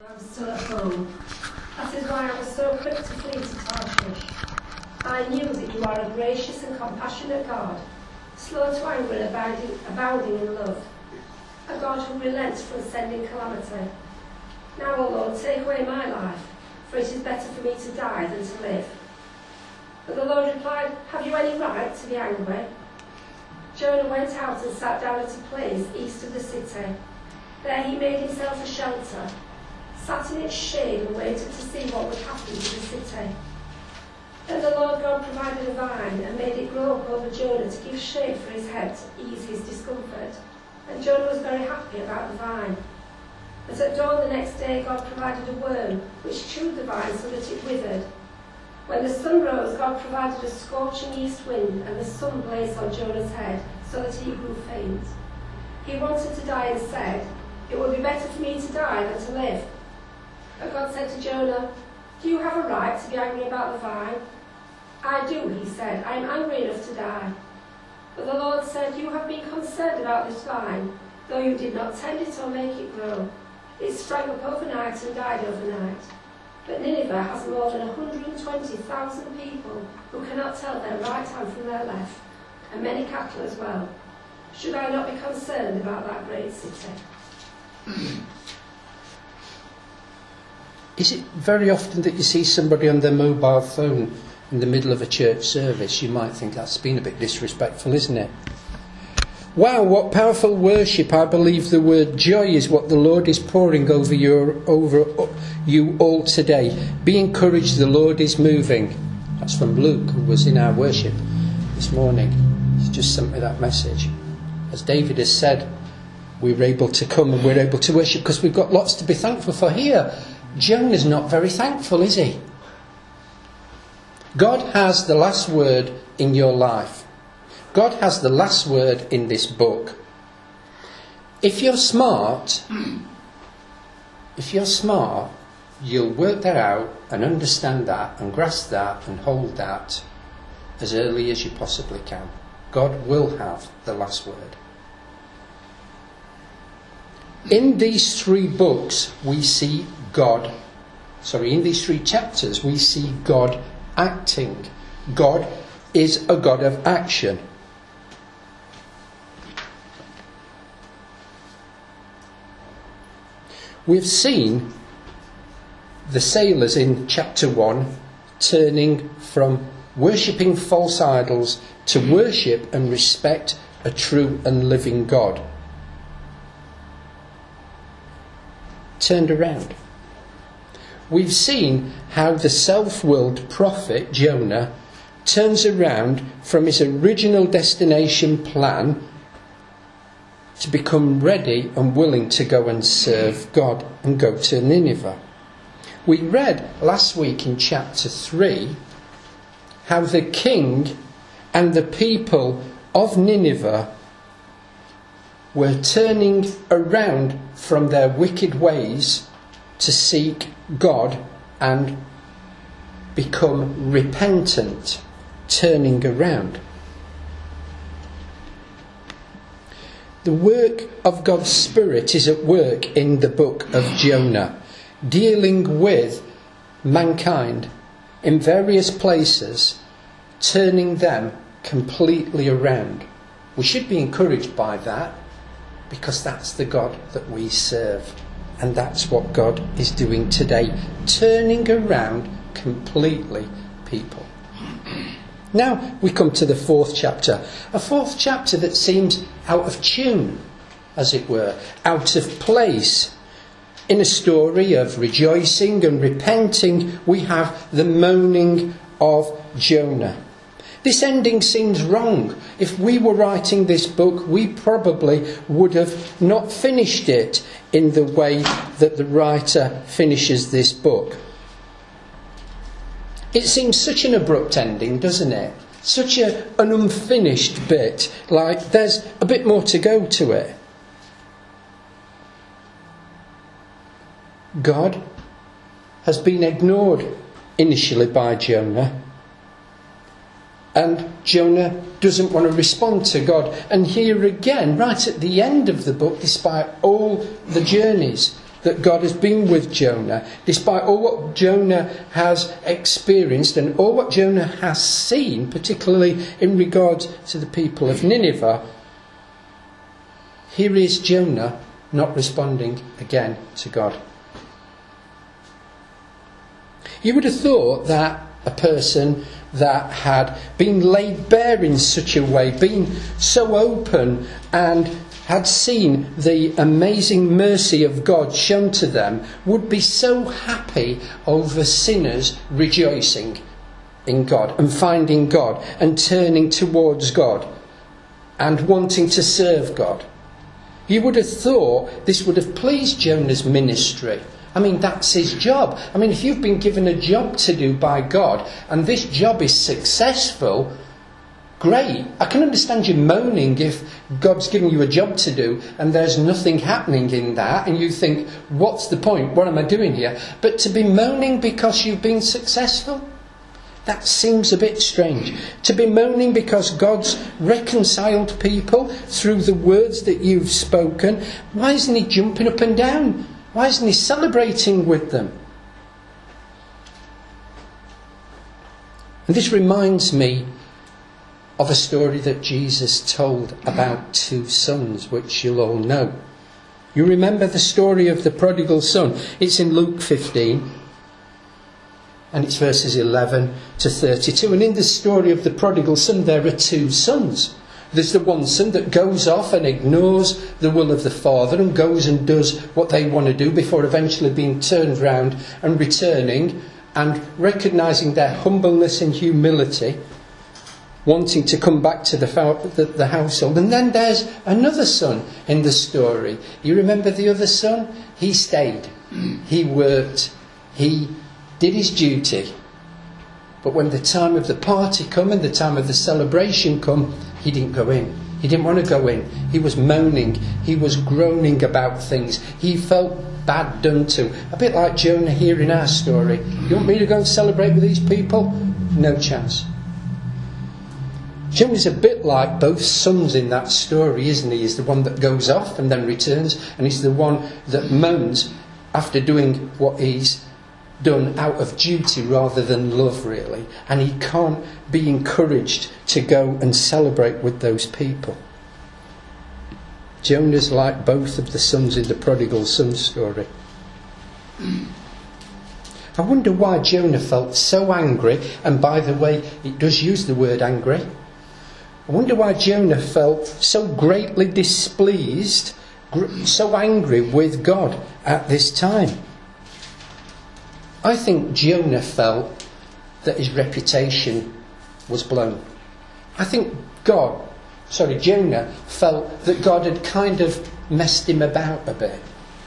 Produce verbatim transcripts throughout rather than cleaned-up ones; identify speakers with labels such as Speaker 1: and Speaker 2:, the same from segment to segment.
Speaker 1: I'm still at home. That is why I was so quick to flee to Tarshish. I knew that you are a gracious and compassionate God, slow to anger and abounding, abounding in love, a God who relents from sending calamity. Now, O Lord, take away my life, for it is better for me to die than to live. But the Lord replied, have you any right to be angry? Jonah went out and sat down at a place east of the city. There he made himself a shelter, sat in its shade and waited to see what would happen to the city. Then the Lord God provided a vine and made it grow up over Jonah to give shade for his head to ease his discomfort. And Jonah was very happy about the vine. But at dawn the next day God provided a worm which chewed the vine so that it withered. When the sun rose, God provided a scorching east wind, and the sun blazed on Jonah's head so that he grew faint. He wanted to die and said, it would be better for me to die than to live. But God said to Jonah, do you have a right to be angry about the vine? I do, he said. I am angry enough to die. But the Lord said, you have been concerned about this vine, though you did not tend it or make it grow. It sprang up overnight and died overnight. But Nineveh has more than one hundred twenty thousand people who cannot tell their right hand from their left, and many cattle as well. Should I not be concerned about that great city?
Speaker 2: Is it very often that you see somebody on their mobile phone in the middle of a church service? You might think that's been a bit disrespectful, isn't it? Wow, what powerful worship. I believe the word joy is what the Lord is pouring over your, over you all today. Be encouraged, the Lord is moving. That's from Luke, who was in our worship this morning. He's just sent me that message. As David has said, we're able to come and we're able to worship because we've got lots to be thankful for. Here, Jonah's not very thankful, is he? God has the last word in your life. God has the last word in this book. If you're smart, if you're smart, you'll work that out and understand that and grasp that and hold that as early as you possibly can. God will have the last word. In these three books, we see God, sorry, in these three chapters, we see God acting. God is a God of action. We've seen the sailors in chapter one turning from worshipping false idols to worship and respect a true and living God. Turned around. We've seen how the self-willed prophet Jonah turns around from his original destination plan to become ready and willing to go and serve God and go to Nineveh. We read last week in chapter three how the king and the people of Nineveh were turning around from their wicked ways to seek God and become repentant, turning around. The work of God's Spirit is at work in the book of Jonah, dealing with mankind in various places, turning them completely around. We should be encouraged by that because that's the God that we serve. And that's what God is doing today, turning around completely people. Now we come to the fourth chapter. A fourth chapter that seems out of tune, as it were, out of place. In a story of rejoicing and repenting, we have the moaning of Jonah. This ending seems wrong. If we were writing this book, we probably would have not finished it in the way that the writer finishes this book. It seems such an abrupt ending, doesn't it? Such a, an unfinished bit, like there's a bit more to go to it. God has been ignored initially by Jonah. And Jonah doesn't want to respond to God. And here again, right at the end of the book, despite all the journeys that God has been with Jonah, despite all what Jonah has experienced and all what Jonah has seen, particularly in regard to the people of Nineveh, here is Jonah not responding again to God. You would have thought that a person that had been laid bare in such a way, been so open and had seen the amazing mercy of God shown to them, would be so happy over sinners rejoicing in God and finding God and turning towards God and wanting to serve God. You would have thought this would have pleased Jonah's ministry. I mean, that's his job. I mean, if you've been given a job to do by God and this job is successful, great. I can understand you moaning if God's given you a job to do and there's nothing happening in that and you think, what's the point? What am I doing here? But to be moaning because you've been successful? That seems a bit strange. To be moaning because God's reconciled people through the words that you've spoken, why isn't he jumping up and down? Why isn't he celebrating with them? And this reminds me of a story that Jesus told about two sons, which you'll all know. You remember the story of the prodigal son. It's in Luke fifteen. And it's verses eleven to thirty-two. And in the story of the prodigal son, there are two sons. There's the one son that goes off and ignores the will of the father and goes and does what they want to do before eventually being turned round and returning and recognising their humbleness and humility, wanting to come back to the, the, the household. And then there's another son in the story. You remember the other son? He stayed. He worked. He did his duty. But when the time of the party come and the time of the celebration come, he didn't go in. He didn't want to go in. He was moaning. He was groaning about things. He felt bad done to. A bit like Jonah here in our story. You want me to go and celebrate with these people? No chance. Jonah's a bit like both sons in that story, isn't he? He's the one that goes off and then returns, and he's the one that moans after doing what he's done out of duty rather than love, really. And he can't be encouraged to go and celebrate with those people. Jonah's like both of the sons in the prodigal son story. I wonder why Jonah felt so angry, and by the way, it does use the word angry. I wonder why Jonah felt so greatly displeased, so angry with God at this time. I think Jonah felt that his reputation was blown. I think God, sorry, Jonah felt that God had kind of messed him about a bit.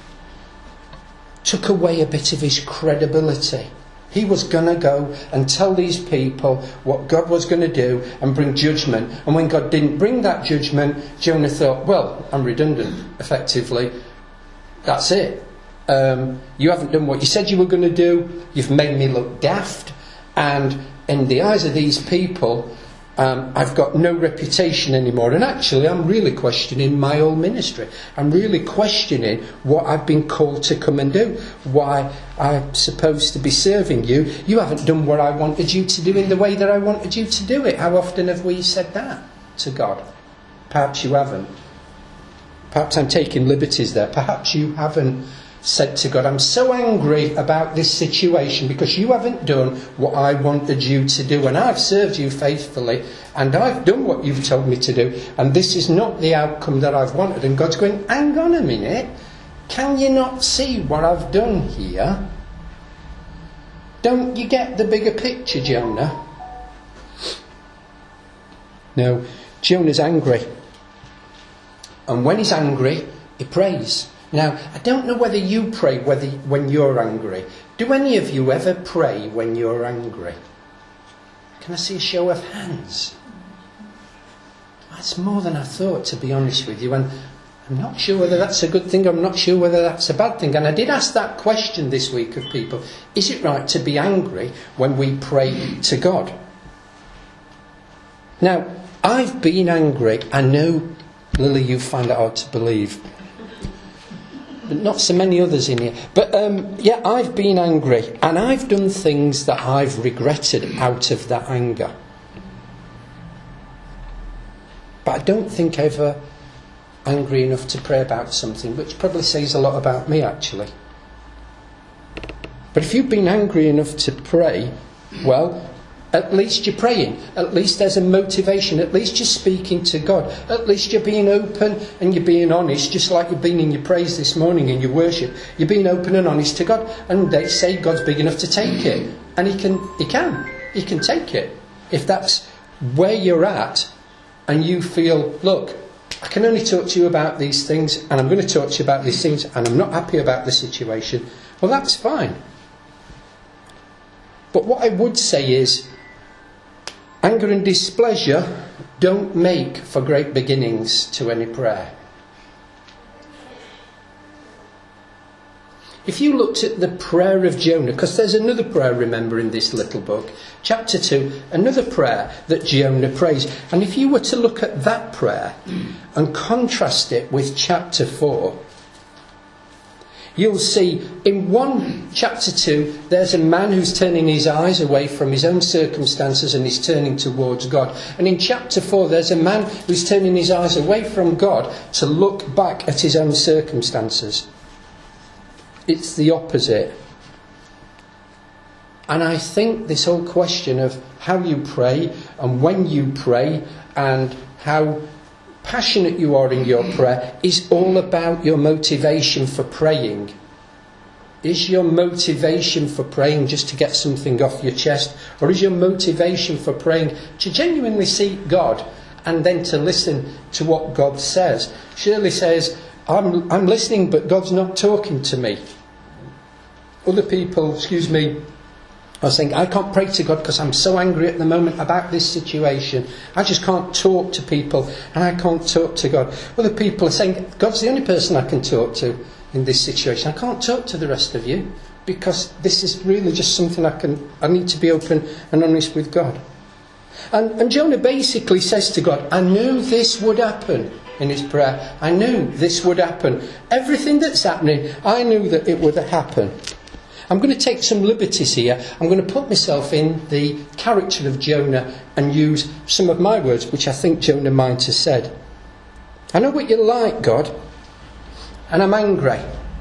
Speaker 2: Took away a bit of his credibility. He was going to go and tell these people what God was going to do and bring judgment. And when God didn't bring that judgment, Jonah thought, well, I'm redundant, effectively. That's it. Um, you haven't done what you said you were going to do. You've made me look daft. And in the eyes of these people, um, I've got no reputation anymore. And actually, I'm really questioning my old ministry. I'm really questioning what I've been called to come and do. Why I'm supposed to be serving you. You haven't done what I wanted you to do in the way that I wanted you to do it. How often have we said that to God? Perhaps you haven't. Perhaps I'm taking liberties there. Perhaps you haven't said to God, I'm so angry about this situation because you haven't done what I wanted you to do, and I've served you faithfully and I've done what you've told me to do, and this is not the outcome that I've wanted. And God's going, hang on a minute, can you not see what I've done here? Don't you get the bigger picture, Jonah? No, Jonah's angry, and when he's angry he prays. Now, I don't know whether you pray whether when you're angry. Do any of you ever pray when you're angry? Can I see a show of hands? That's more than I thought, to be honest with you. And I'm not sure whether that's a good thing. I'm not sure whether that's a bad thing. And I did ask that question this week of people. Is it right to be angry when we pray to God? Now, I've been angry. I know, Lily, you find it hard to believe. but not so many others in here. But um, yeah, I've been angry, and I've done things that I've regretted out of that anger. But I don't think ever angry enough to pray about something, which probably says a lot about me, actually. But if you've been angry enough to pray, well, at least you're praying. At least there's a motivation. At least you're speaking to God. At least you're being open and you're being honest, just like you've been in your praise this morning in your worship. You're being open and honest to God. And they say God's big enough to take it. And he can, he can. He can take it. If that's where you're at and you feel, look, I can only talk to you about these things, and I'm going to talk to you about these things, and I'm not happy about the situation, well, that's fine. But what I would say is, anger and displeasure don't make for great beginnings to any prayer. If you looked at the prayer of Jonah, because there's another prayer, remember, in this little book, chapter two, another prayer that Jonah prays. And if you were to look at that prayer and contrast it with chapter four, you'll see in one chapter two, there's a man who's turning his eyes away from his own circumstances and is turning towards God. And in chapter four, there's a man who's turning his eyes away from God to look back at his own circumstances. It's the opposite. And I think this whole question of how you pray and when you pray and how passionate you are in your prayer is all about your motivation for praying. Is your motivation for praying just to get something off your chest? Or is your motivation for praying to genuinely seek God and then to listen to what God says? Shirley says, I'm, I'm listening, but God's not talking to me. Other people, excuse me, are saying, I can't pray to God because I'm so angry at the moment about this situation. I just can't talk to people and I can't talk to God. Other people are saying, God's the only person I can talk to in this situation. I can't talk to the rest of you because this is really just something I can. I need to be open and honest with God. And, and Jonah basically says to God, I knew this would happen. In his prayer, I knew this would happen. Everything that's happening, I knew that it would happen. I'm going to take some liberties here. I'm going to put myself in the character of Jonah and use some of my words, which I think Jonah might have said. I know what you're like, God, and I'm angry.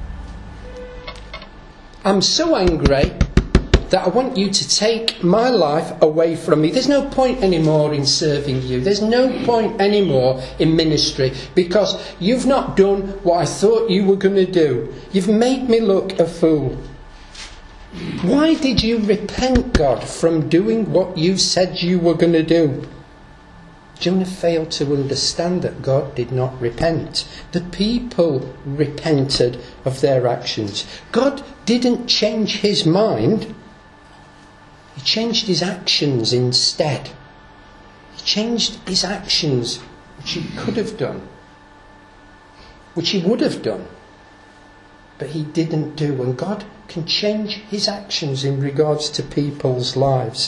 Speaker 2: I'm so angry that I want you to take my life away from me. There's no point anymore in serving you. There's no point anymore in ministry because you've not done what I thought you were going to do. You've made me look a fool. Why did you repent, God, from doing what you said you were going to do? Jonah failed to understand that God did not repent. The people repented of their actions. God didn't change his mind. He changed his actions instead. He changed his actions, which he could have done, which he would have done, but he didn't do. And God can change his actions in regards to people's lives,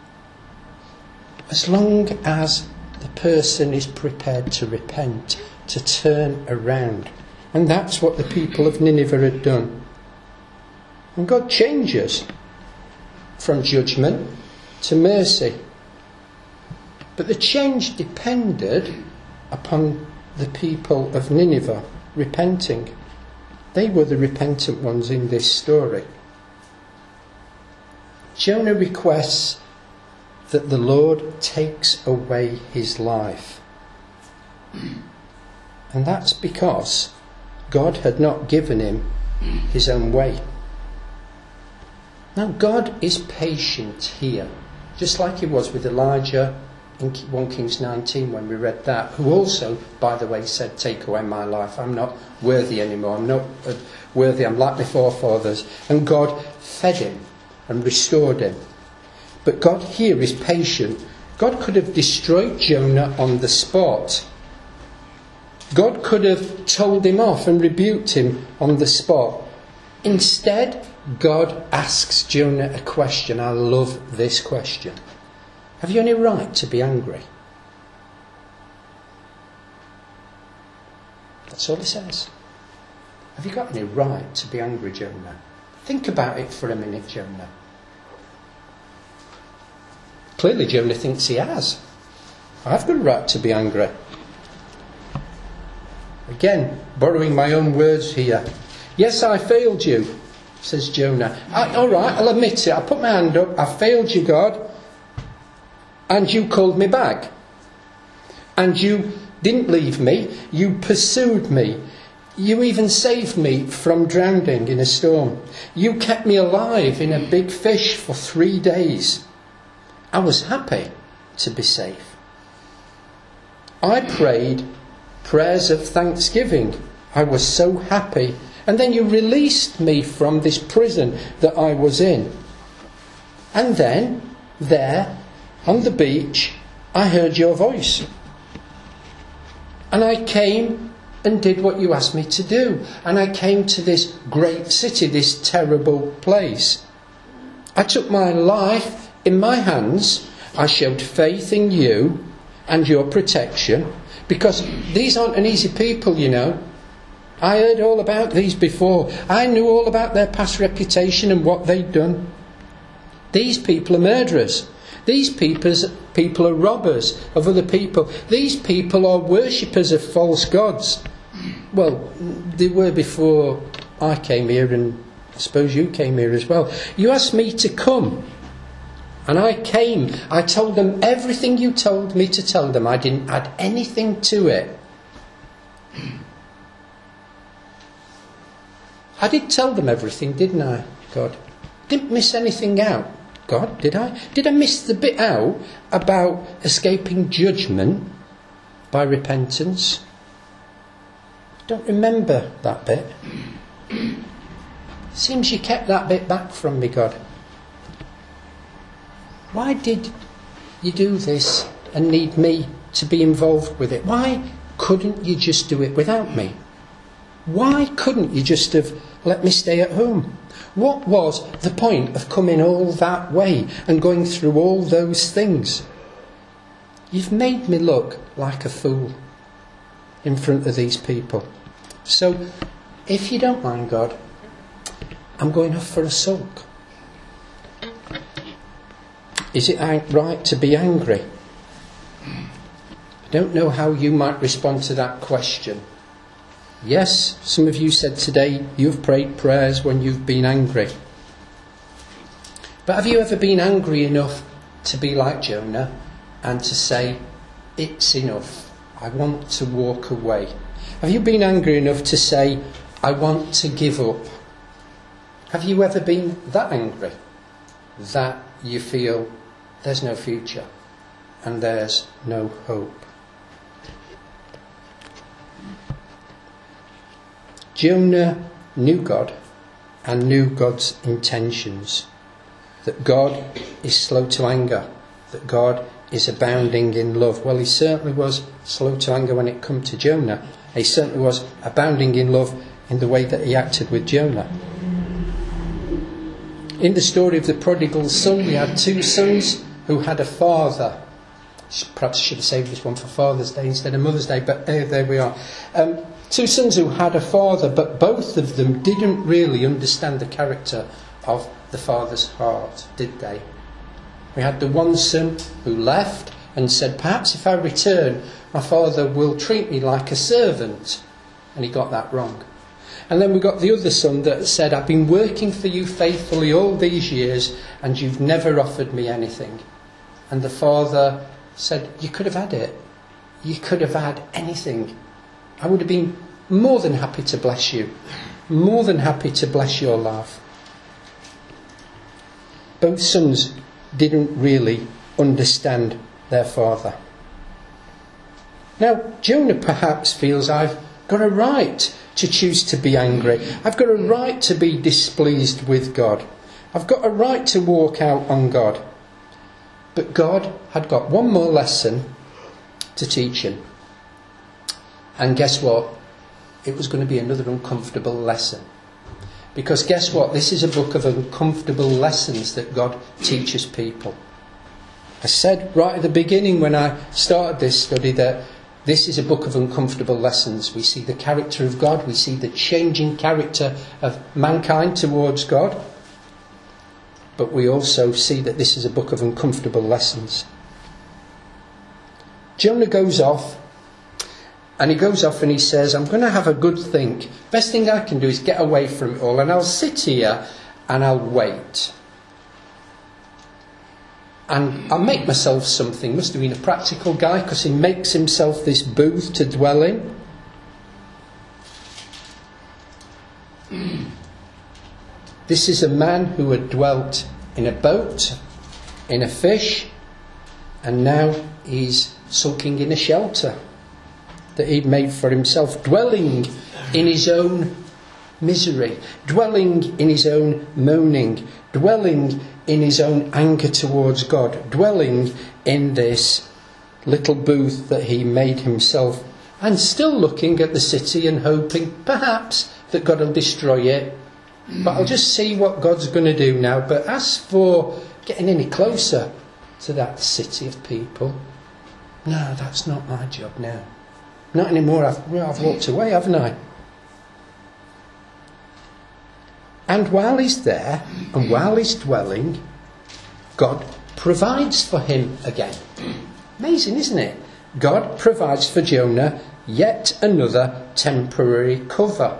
Speaker 2: as long as the person is prepared to repent, to turn around. And that's what the people of Nineveh had done. And God changes from judgment to mercy. But the change depended upon the people of Nineveh repenting. They were the repentant ones in this story. Jonah requests that the Lord takes away his life. And that's because God had not given him his own way. Now, God is patient here, just like he was with Elijah in First Kings nineteen when we read that, who also, by the way, said, take away my life. I'm not worthy anymore. I'm not worthy. I'm like my forefathers. And God fed him and restored him. But God here is patient. God could have destroyed Jonah on the spot. God could have told him off and rebuked him on the spot. Instead, God asks Jonah a question. I love this question. Have you any right to be angry? That's all he says. Have you got any right to be angry, Jonah? Think about it for a minute, Jonah. Clearly Jonah thinks he has. I've got a right to be angry. Again, borrowing my own words here. Yes, I failed you, says Jonah. I, all right, I'll admit it. I put my hand up. I failed you, God. And you called me back. And you didn't leave me. You pursued me. You even saved me from drowning in a storm. You kept me alive in a big fish for three days. I was happy to be safe. I prayed prayers of thanksgiving. I was so happy. And then you released me from this prison that I was in. And then, there, on the beach, I heard your voice. And I came and did what you asked me to do. And I came to this great city, this terrible place. I took my life in my hands. I showed faith in you and your protection. Because these aren't an easy people, you know. I heard all about these before. I knew all about their past reputation and what they'd done. These people are murderers. These people are robbers of other people. These people are worshippers of false gods. Well, they were before I came here, and I suppose you came here as well. You asked me to come. And I came. I told them everything you told me to tell them. I didn't add anything to it. I did tell them everything, didn't I, God? Didn't miss anything out, God, did I? Did I miss the bit out about escaping judgment by repentance? I don't remember that bit. Seems you kept that bit back from me, God. Why did you do this and need me to be involved with it? Why couldn't you just do it without me? Why couldn't you just have let me stay at home? What was the point of coming all that way and going through all those things? You've made me look like a fool in front of these people. So, if you don't mind, God, I'm going off for a sulk. Is it right to be angry? I don't know how you might respond to that question. Yes, some of you said today you've prayed prayers when you've been angry. But have you ever been angry enough to be like Jonah and to say, it's enough, I want to walk away? Have you been angry enough to say, I want to give up? Have you ever been that angry that you feel there's no future and there's no hope? Jonah knew God and knew God's intentions. That God is slow to anger. That God is abounding in love. Well, he certainly was slow to anger when it came to Jonah. He certainly was abounding in love in the way that he acted with Jonah. In the story of the prodigal son, we had two sons who had a father. Perhaps I should have saved this one for Father's Day instead of Mother's Day, but uh, there we are. Um, two sons who had a father, but both of them didn't really understand the character of the father's heart, did they? We had the one son who left and said, perhaps if I return, my father will treat me like a servant. And he got that wrong. And then we got the other son that said, I've been working for you faithfully all these years and you've never offered me anything. And the father said, you could have had it. You could have had anything. I would have been more than happy to bless you. More than happy to bless your life. Both sons didn't really understand their father. Now, Jonah perhaps feels, I've got a right to choose to be angry. I've got a right to be displeased with God. I've got a right to walk out on God. But God had got one more lesson to teach him. And guess what? It was going to be another uncomfortable lesson. Because guess what? This is a book of uncomfortable lessons that God teaches people. I said right at the beginning when I started this study that This is a book of uncomfortable lessons. We see the character of God. We see the changing character of mankind towards God. But we also see that this is a book of uncomfortable lessons. Jonah goes off, and he goes off and he says, I'm going to have a good think. Best thing I can do is get away from it all, and I'll sit here and I'll wait. And I'll make myself something. Must have been a practical guy, because he makes himself this booth to dwell in. This is a man who had dwelt in a boat, in a fish, and now he's sulking in a shelter that he'd made for himself, dwelling in his own misery, dwelling in his own moaning, dwelling in his own anger towards God, dwelling in this little booth that he made himself, and still looking at the city and hoping perhaps that God will destroy it. But I'll just see what God's going to do now. But as for getting any closer to that city of people, no, that's not my job now. Not anymore. I've, well, I've walked away, haven't I? And while he's there, and while he's dwelling, God provides for him again. Amazing, isn't it? God provides for Jonah yet another temporary cover.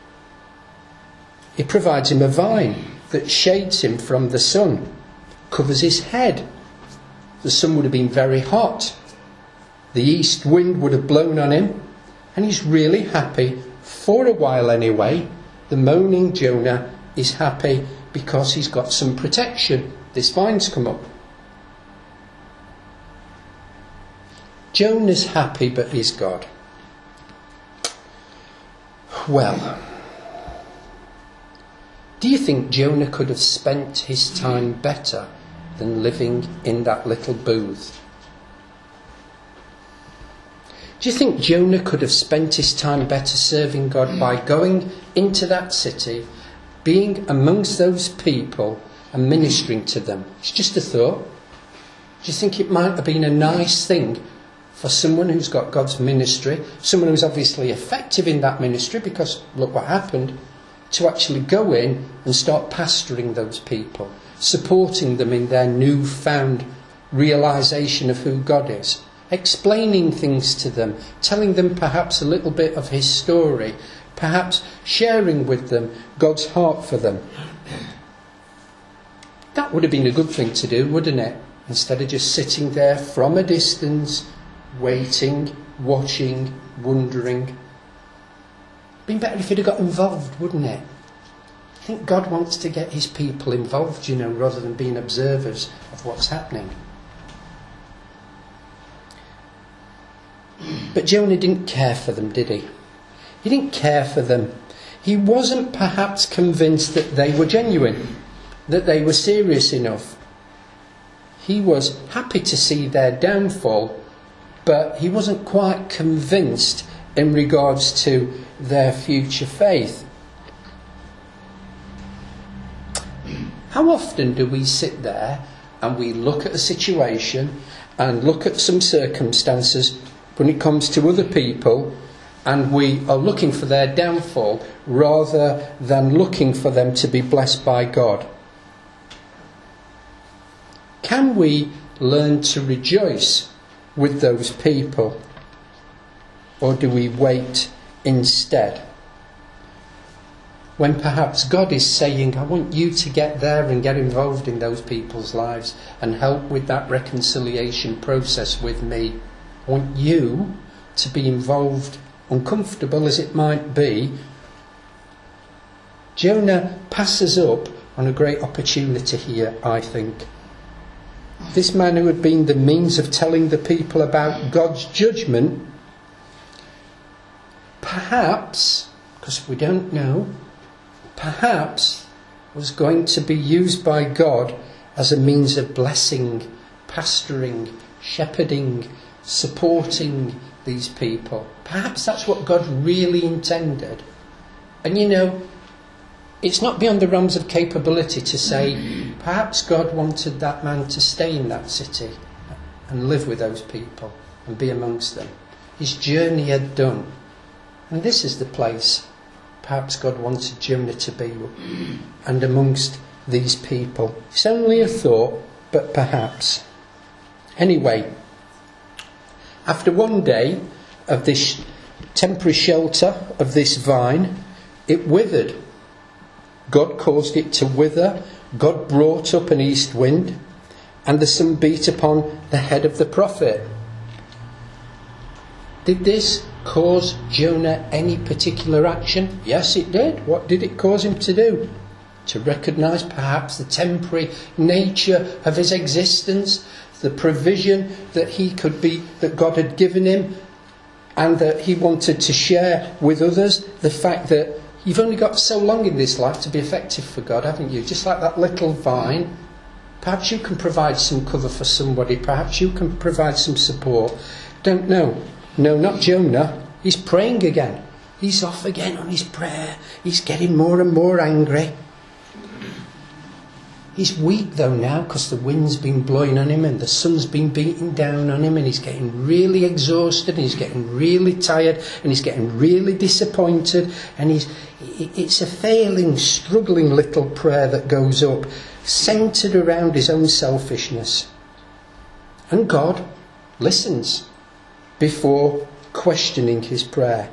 Speaker 2: He provides him a vine that shades him from the sun, covers his head. The sun would have been very hot. The east wind would have blown on him, and he's really happy, for a while anyway. The moaning Jonah is happy because he's got some protection. This vine's come up. Jonah's happy, but is God? Well, do you think Jonah could have spent his time better than living in that little booth? Do you think Jonah could have spent his time better serving God by going into that city, being amongst those people and ministering to them? It's just a thought. Do you think it might have been a nice thing for someone who's got God's ministry, someone who's obviously effective in that ministry, because look what happened, to actually go in and start pastoring those people, supporting them in their newfound realisation of who God is, explaining things to them, telling them perhaps a little bit of his story, perhaps sharing with them God's heart for them. That would have been a good thing to do, wouldn't it? Instead of just sitting there from a distance, waiting, watching, wondering. Been better if he'd have got involved, wouldn't it? I think God wants to get his people involved, you know, rather than being observers of what's happening. But Jonah didn't care for them, did he? He didn't care for them. He wasn't perhaps convinced that they were genuine, that they were serious enough. He was happy to see their downfall, but he wasn't quite convinced in regards to their future faith. How often do we sit there and we look at a situation and look at some circumstances when it comes to other people, and we are looking for their downfall rather than looking for them to be blessed by God? Can we learn to rejoice with those people, or do we wait instead? When perhaps God is saying, I want you to get there and get involved in those people's lives and help with that reconciliation process with me. I want you to be involved, uncomfortable as it might be. Jonah passes up on a great opportunity here, I think. This man who had been the means of telling the people about God's judgment, perhaps, because we don't know, perhaps was going to be used by God as a means of blessing, pastoring, shepherding, supporting these people. Perhaps that's what God really intended. And you know, it's not beyond the realms of capability to say perhaps God wanted that man to stay in that city and live with those people and be amongst them. his journey had done. And this is the place perhaps God wanted Jonah to be, and amongst these people. It's only a thought, but perhaps. Anyway, after one day of this temporary shelter of this vine, it withered. God caused it to wither. God brought up an east wind, and the sun beat upon the head of the prophet. Did this cause Jonah any particular action? Yes, it did. What did it cause him to do? To recognise perhaps the temporary nature of his existence, the provision that he could be, that God had given him, and that he wanted to share with others. The fact that you've only got so long in this life to be effective for God, haven't you? Just like that little vine. Perhaps you can provide some cover for somebody. Perhaps you can provide some support. Don't know. No, not Jonah. He's praying again. He's off again on his prayer. He's getting more and more angry. He's weak though now, because the wind's been blowing on him and the sun's been beating down on him, and he's getting really exhausted, and he's getting really tired, and he's getting really disappointed, and he's it's a failing, struggling little prayer that goes up, centred around his own selfishness. And God listens before questioning his prayer.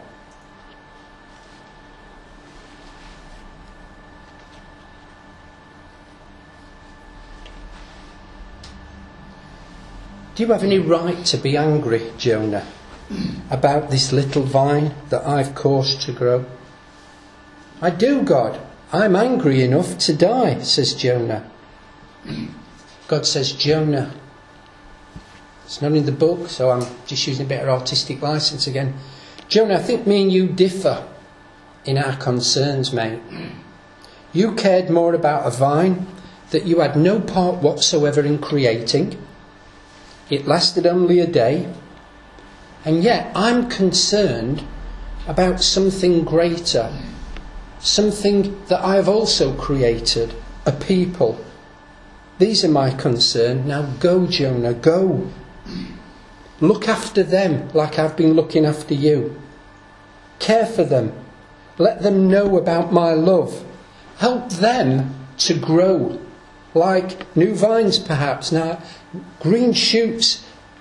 Speaker 2: Do you have any right to be angry, Jonah, about this little vine that I've caused to grow? I do, God. I'm angry enough to die, says Jonah. God says, Jonah. It's not in the book, so I'm just using a bit of artistic license again. Jonah, I think me and you differ in our concerns, mate. You cared more about a vine that you had no part whatsoever in creating. It lasted only a day. And yet I'm concerned about something greater. Something that I've also created. A people. These are my concern. Now go, Jonah, go. Look after them like I've been looking after you. Care for them. Let them know about my love. Help them to grow. Like new vines perhaps. Now, green shoots,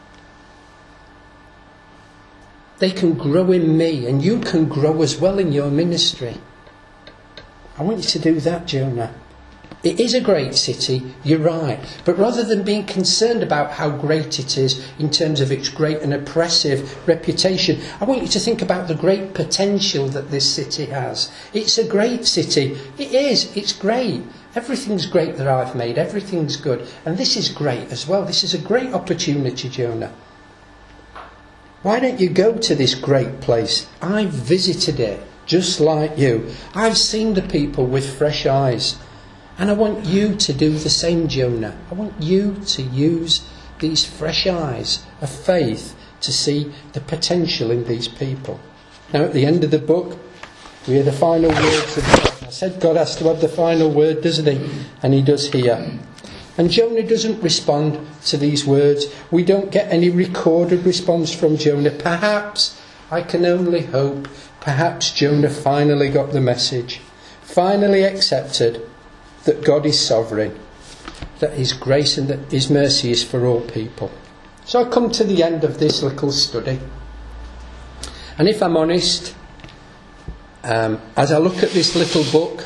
Speaker 2: they can grow in me, and you can grow as well in your ministry. I want you to do that, Jonah. It is a great city, you're right. But rather than being concerned about how great it is in terms of its great and oppressive reputation, I want you to think about the great potential that this city has. It's a great city. It is. It's great. Everything's great that I've made. Everything's good. And this is great as well. This is a great opportunity, Jonah. Why don't you go to this great place? I've visited it, just like you. I've seen the people with fresh eyes. And I want you to do the same, Jonah. I want you to use these fresh eyes of faith to see the potential in these people. Now, at the end of the book, we hear the final words of God. I said God has to have the final word, doesn't he? And he does here. And Jonah doesn't respond to these words. We don't get any recorded response from Jonah. Perhaps, I can only hope, perhaps Jonah finally got the message. Finally accepted that God is sovereign. That his grace and that his mercy is for all people. So I come to the end of this little study. And if I'm honest, Um, as I look at this little book,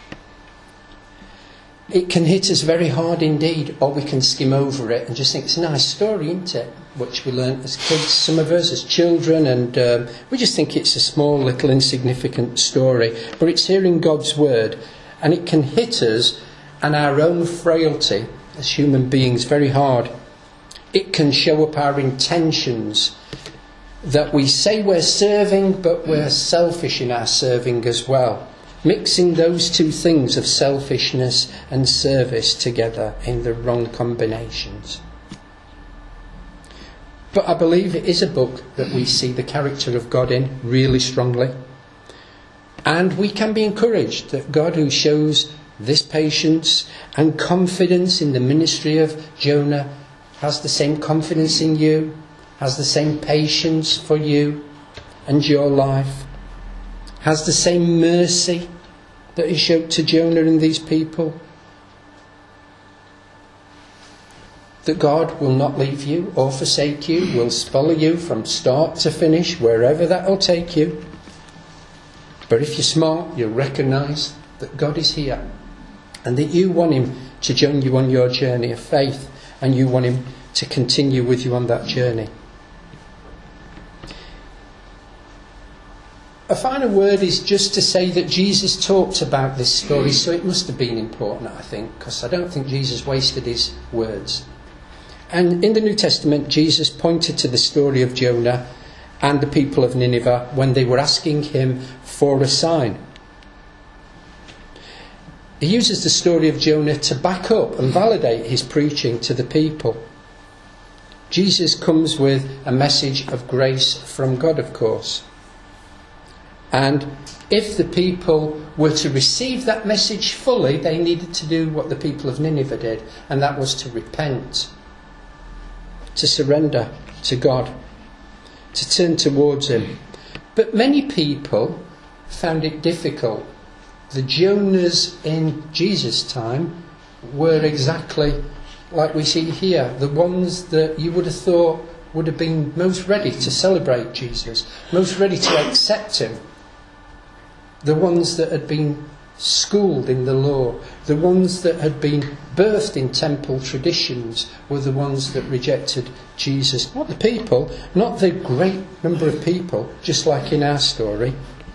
Speaker 2: it can hit us very hard indeed, or we can skim over it and just think it's a nice story, isn't it? Which we learnt as kids, some of us as children, and um, we just think it's a small, little, insignificant story. But it's hearing God's word, and it can hit us and our own frailty as human beings very hard. It can show up our intentions, that we say we're serving, but we're selfish in our serving as well. Mixing those two things of selfishness and service together in the wrong combinations. But I believe it is a book that we see the character of God in really strongly. And we can be encouraged that God, who shows this patience and confidence in the ministry of Jonah, has the same confidence in you. has the same patience for you and your life, has the same mercy that he showed to Jonah and these people. That God will not leave you or forsake you, will follow you from start to finish, wherever that will take you. But if you're smart, you'll recognise that God is here and that you want him to join you on your journey of faith, and you want him to continue with you on that journey. A final word is just to say that Jesus talked about this story, so it must have been important, I think, because I don't think Jesus wasted his words. And in the New Testament, Jesus pointed to the story of Jonah and the people of Nineveh when they were asking him for a sign. He uses the story of Jonah to back up and validate his preaching to the people. Jesus comes with a message of grace from God, of course. And if the people were to receive that message fully, they needed to do what the people of Nineveh did, and that was to repent, to surrender to God, to turn towards him. But many people found it difficult. The Jonahs in Jesus' time were exactly like we see here, the ones that you would have thought would have been most ready to celebrate Jesus, most ready to accept him. The ones that had been schooled in the law, the ones that had been birthed in temple traditions, were the ones that rejected Jesus. Not the people, not the great number of people, just like in our story.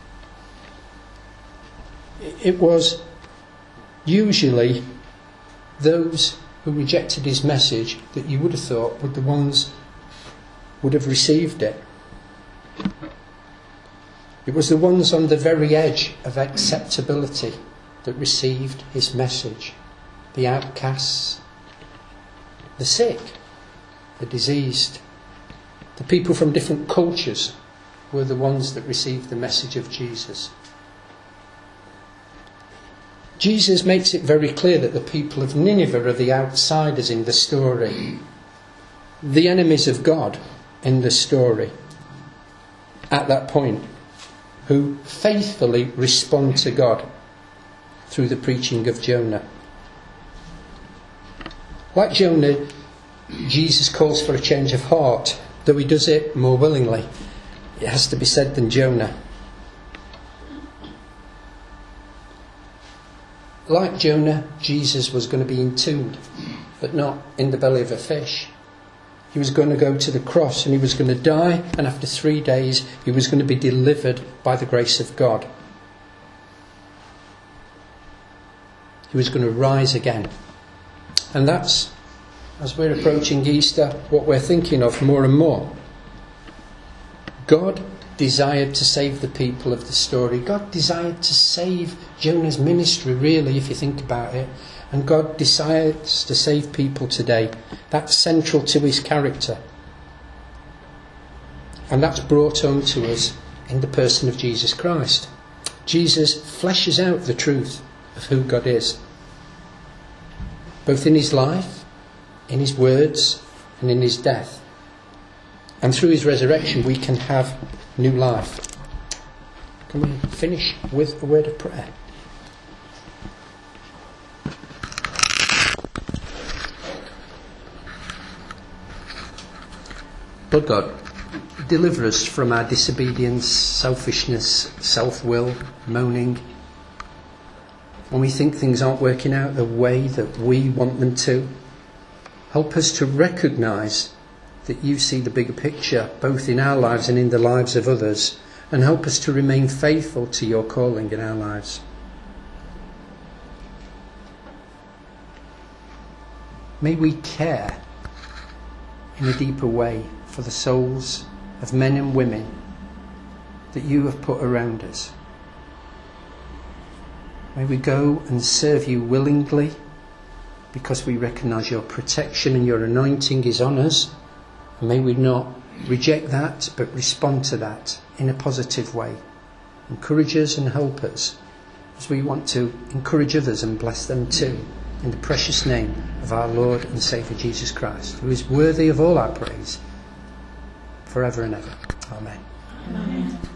Speaker 2: It was usually those who rejected his message that you would have thought were the ones would have received it. It was the ones on the very edge of acceptability that received his message. The outcasts, the sick, the diseased, the people from different cultures were the ones that received the message of Jesus. Jesus makes it very clear that the people of Nineveh are the outsiders in the story, the enemies of God in the story at that point, who faithfully respond to God through the preaching of Jonah. Like Jonah, Jesus calls for a change of heart, though he does it more willingly, it has to be said, than Jonah. Like Jonah, Jesus was going to be entombed, but not in the belly of a fish. He was going to go to the cross and he was going to die, and after three days he was going to be delivered by the grace of God. He was going to rise again. And that's, as we're approaching Easter, what we're thinking of more and more. God desired to save the people of the story. God desired to save Jonah's ministry, really, if you think about it. And God desires to save people today. That's central to his character. And that's brought home to us in the person of Jesus Christ. Jesus fleshes out the truth of who God is, both in his life, in his words, and in his death. And through his resurrection we can have new life. Can we finish with a word of prayer? Lord God, deliver us from our disobedience, selfishness, self-will, moaning. When we think things aren't working out the way that we want them to, help us to recognise that you see the bigger picture, both in our lives and in the lives of others, and help us to remain faithful to your calling in our lives. May we care in a deeper way for the souls of men and women that you have put around us. May we go and serve you willingly because we recognise your protection and your anointing is on us. And may we not reject that, but respond to that in a positive way. Encourage us and help us as we want to encourage others and bless them too. In the precious name of our Lord and Saviour Jesus Christ, who is worthy of all our praise. forever and ever. Amen.
Speaker 3: Amen.